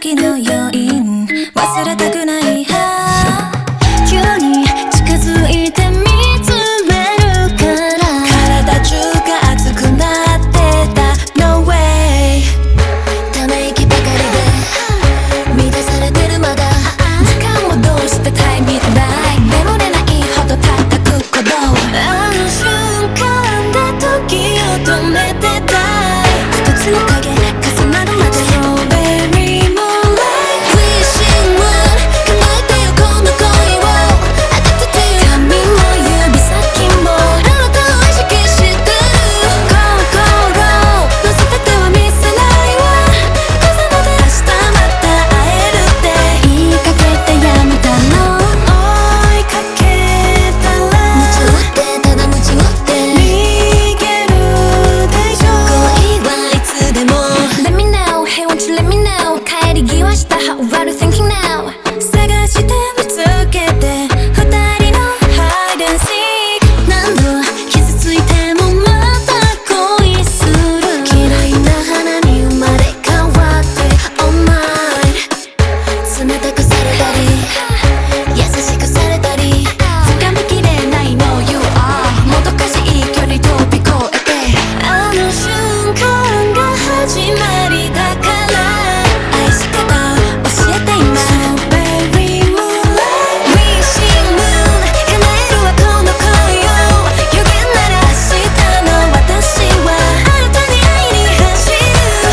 時の余韻忘れたくない急に近づいて見つめるから体中が熱くなってた No way ため息ばかりで乱されてるまだ時間をどうしてタイミングない眠れないほど叩く鼓動あの瞬間で時を止めてたい一つの影重なるまで Strawberry moonlight Wishing moon 叶えてよこの恋を Addicted to you 髪も指先もあなたを意識してる心乗せてては見せないわ風ので明日また会えるって言いかけてやめたの追いかけたら夢中ってただ夢中って逃げるでしょ恋はいつでも Let me know, hey won't you let me know 帰り際した How are you thinking now 探して見つけて二人の Hide and seek 何度傷ついてもまた恋する嫌いな花に生まれ変わって Oh mine 冷たくされたり優しくされたり掴みきれないの You are もどかしい距離飛び越えてあの瞬間が始まりだから愛し方教えて今 Strawberry moonlight Wishing moon 叶えるわこの恋を予言なら明日の私は新たに愛に走る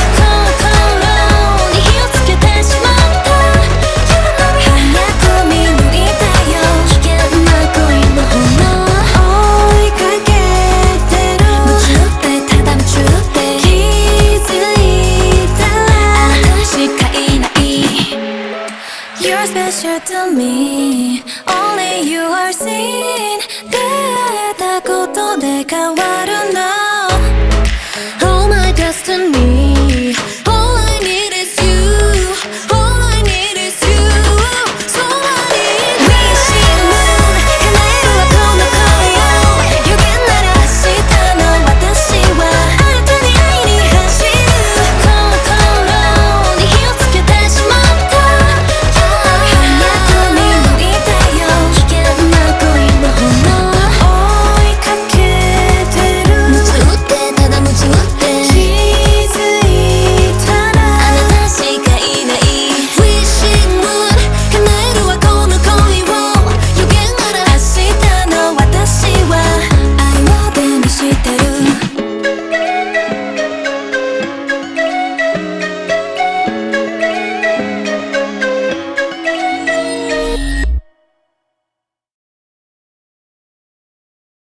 心に火をつけてしまった早く見抜いたよ危険な恋の炎追いかけてる夢中ってただ夢中って気づいたらあなたしかいない You're special to me Only you are seen 出会えたことで変わるの Oh my destiny